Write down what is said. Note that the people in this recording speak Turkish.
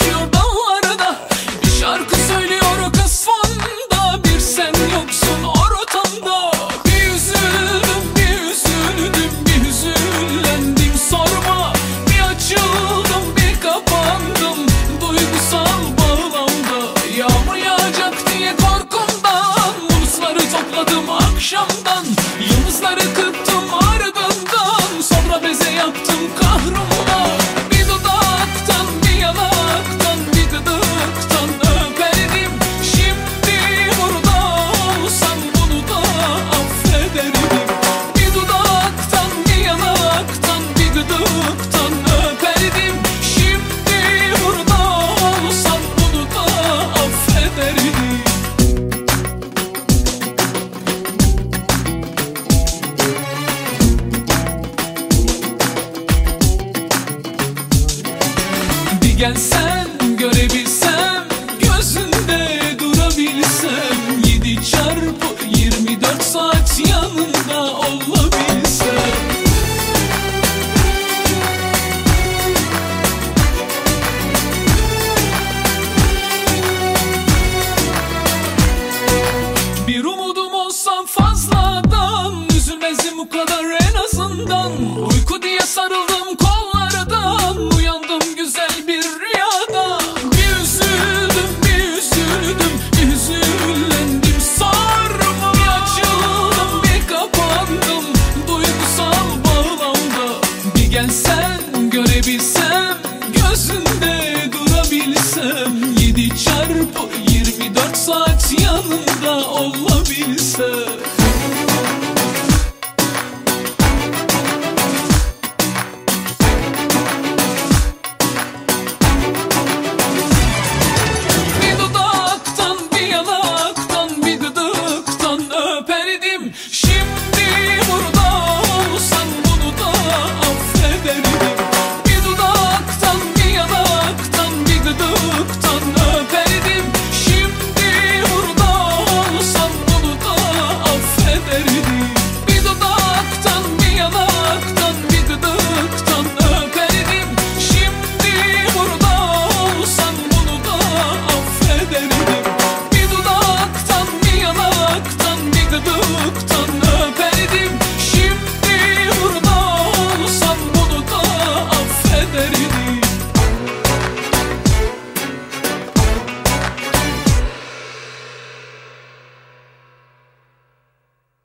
uçuyor dallarda. Bir şarkı söylüyor kız fonda, bir sen yoksun ortamda. Bir üzüldüm, bir üzüldüm, bir hüzünlendim sorma. Bir açıldım, bir kapandım duygusal bağlamda. Yağmur yağacak diye korkumdan bulutları topladım akşamdan. Yıldızları kırptım ardından, sonra beze yaptım kahrımla. Bir dudaktan, bir yanaktan, bir gıdıktan öperdim. Şimdi burada olsam bunu da affederdim. Bir dudaktan, bir yanaktan, bir gıdıktan öperdim. Şimdi burada olsam bunu da affederdim. Bir gelsen görebilsem, gözünde durabilsem, 7x24 saat yanında olabilsem. Bir umudum olsam fazladan, üzülmezdim bu kadar en azından. Uyku diye sarıldım kollardan, uyandım güzel bir rüyada. Bir üzüldüm, bir üzüldüm, bir hüzünlendim sorma. Bir açıldım, bir kapandım duygusal bağlamda. Bir gelsen görebilsem, gözünde durabilsem, 7x24 saat yanında ol.